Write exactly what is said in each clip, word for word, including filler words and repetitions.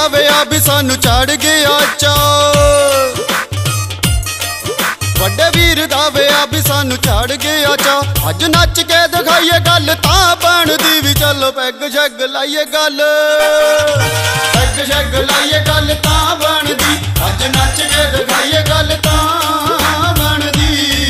ਵੇ ਆ ਵੀ ਸਾਨੂੰ ਚੜ ਗਿਆ ਚਾ, ਵੱਡੇ ਵੀਰ ਦਾ ਵੇ ਆ ਵੀ ਸਾਨੂੰ ਚੜ ਗਿਆ ਚਾ। ਅੱਜ ਨੱਚ ਕੇ ਦਿਖਾਈਏ ਗੱਲ ਤਾਂ ਬਣਦੀ ਵੀ, ਚੱਲ ਪੈਗ ਸ਼ੈਗ ਲਾਈਏ ਗੱਲ, ਪੈਗ ਸ਼ੈਗ ਲਾਈਏ ਗੱਲ ਤਾਂ ਬਣਦੀ। ਅੱਜ ਨੱਚ ਕੇ ਦਿਖਾਈਏ ਗੱਲ ਤਾਂ ਬਣਦੀ।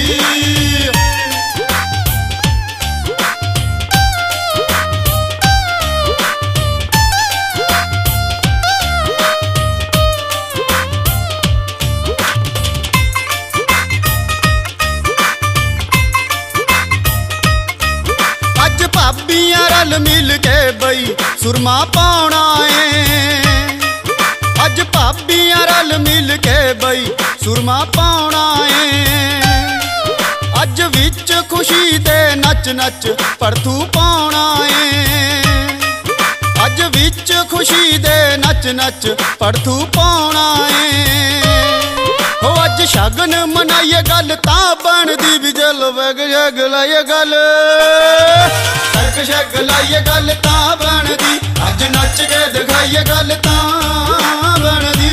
ਭਾਬੀਆਂ ਰਲ ਮਿਲ ਕੇ ਬਈ ਸੁਰਮਾ ਪਾਉਣਾ ਏ, ਅੱਜ ਭਾਬੀਆਂ ਰਲ ਮਿਲ ਕੇ ਬਈ ਸੁਰਮਾ ਪਾਉਣਾ ਏ। ਅੱਜ ਵਿੱਚ ਖੁਸ਼ੀ ਦੇ ਨੱਚ ਨੱਚ ਪਰਥੂ ਪਾਉਣਾ ਏ, ਅੱਜ ਵਿੱਚ ਖੁਸ਼ੀ ਦੇ ਨੱਚ ਨੱਚ ਪਰਥੂ ਪਾਉਣਾ ਏ। ਹੋ ਅੱਜ ਸ਼ਗਨ ਮਨਾਈਏ ਗੱਲ ਤਾਂ ਬਣਦੀ ਵੀ, ਚੱਲ ਪੈਗ ਸ਼ੈਗ ਲਾਈਏ ਗੱਲ, ਪੈਗ ਸ਼ੈਗ ਲਾਈਏ ਗੱਲ ਤਾਂ ਬਣਦੀ। ਅੱਜ ਨੱਚ ਕੇ ਦਿਖਾਈਏ ਗੱਲ ਤਾਂ ਬਣਦੀ।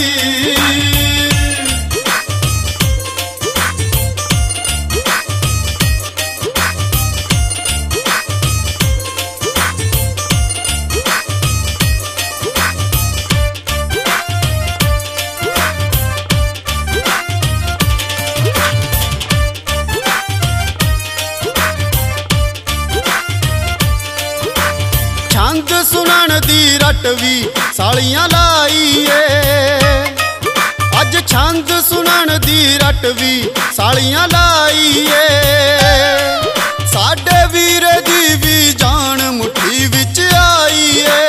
ਛੰਦ ਸੁਣਨ ਦੀ ਰਟ ਵੀ ਸਾਲੀਆਂ ਲਾਈਏ, ਅੱਜ ਛੰਦ ਸੁਣਨ ਦੀ ਰਟ ਵੀ ਸਾਲੀਆਂ ਲਾਈਏ। ਸਾਡੇ ਵੀਰੇ ਦੀ ਵੀ ਜਾਨ ਮੁੱਠੀ ਵਿੱਚ ਆਈਏ,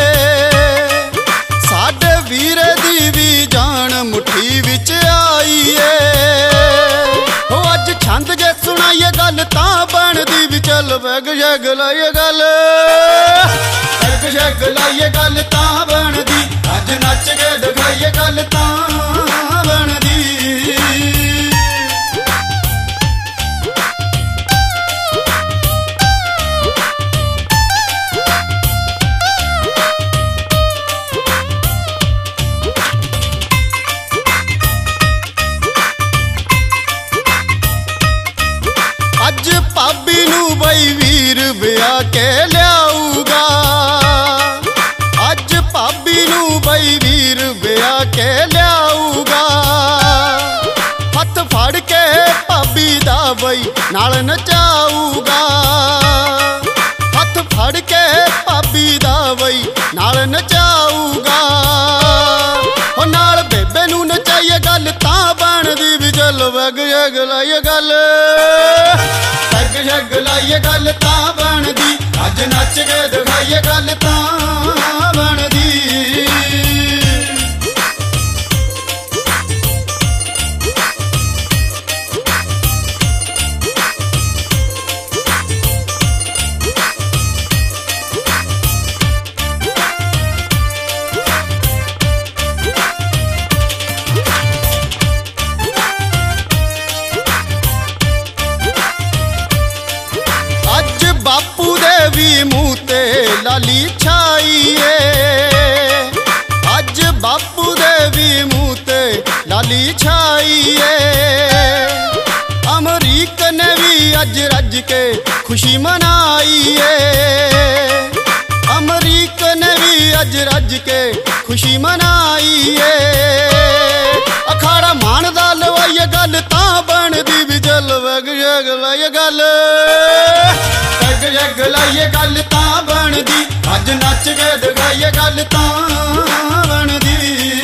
ਸਾਡੇ ਵੀਰੇ ਦੀ ਵੀ ਜਾਨ ਮੁੱਠੀ ਵਿੱਚ ਆਈਏ। ਹੋ ਅੱਜ ਛੰਦ ਜੇ ਸੁਣਾਈਏ ਗੱਲ ਤਾਂ ਬਣਦੀ ਵੀ, ਚੱਲ ਪੈਗ ਸ਼ੈਗ ਲਾਈਏ ਗੱਲ, ਪੈਗ ਸ਼ੈਗ ਲਾਈਏ ਗੱਲ ਤਾਂ ਬਣਦੀ। ਅੱਜ ਨੱਚ ਕੇ ਦਿਖਾਈਏ ਗੱਲ ਤਾਂ ਬਣਦੀ। ਅੱਜ ਭਾਬੀ ਨੂੰ ਬਈ ਵੀਰ ਵਿਆਹ ਕੇ ਲਿਆਊਗਾ, ਅੱਜ ਭਾਬੀ ਨੂੰ ਬਈ ਵੀਰ ਵਿਆਹ ਕੇ ਲਿਆਊਗਾ। ਹੱਥ ਫੜ ਕੇ ਭਾਬੀ ਦਾ ਬਈ ਨਾਲ ਨਚਾਊਗਾ, ਹੱਥ ਫੜ ਕੇ ਭਾਬੀ ਦਾ ਬਈ ਨਾਲ ਨਚਾਊਗਾ। ਹੋ ਨਾਲ ਬੇਬੇ ਨੂੰ ਨਚਾਈਏ ਗੱਲ ਤਾਂ ਬਣਦੀ ਵੀ, ਚੱਲ ਪੈਗ ਸ਼ੈਗ ਲਾਈਏ ਗੱਲ, ਪੈਗ ਸ਼ੈਗ ਲਾਈਏ ਗੱਲ ਤਾਂ ਬਣਦੀ। ਅੱਜ ਨੱਚ ਕੇ ਦਿਖਾਈਏ ਗੱਲ ਤਾਂ ਬਣਦੀ। ਬਾਪੂ ਦੇ ਵੀ ਮੂੰਹ ਤੇ ਲਾਲੀ ਛਾਈਏ, ਅੱਜ ਬਾਪੂ ਦੇ ਵੀ ਮੂੰਹ ਤੇ ਲਾਲੀ ਛਾਈਏ। ਅਮਰੀਕ ਨੇ ਵੀ ਅੱਜ ਰੱਜ ਕੇ ਖੁਸ਼ੀ ਮਨਾਈਏ, ਅਮਰੀਕ ਨੇ ਵੀ ਅੱਜ ਰੱਜ ਕੇ ਖੁਸ਼ੀ ਮਨਾਈਏ। ਅਖਾੜਾ ਮਾਣ ਦਾ ਲਵਾਈਏ ਗੱਲ ਤਾਂ ਬਣਦੀ ਵੀ, ਚੱਲ ਪੈਗ ਸ਼ੈਗ ਲਾਈਏ ਗੱਲ, ਪੈਗ ਸ਼ੈਗ ਲਾਈਏ ਗੱਲ ਤਾਂ ਬਣਦੀ। ਅੱਜ ਨੱਚ ਕੇ ਦਿਖਾਈਏ ਗੱਲ ਤਾਂ ਬਣਦੀ।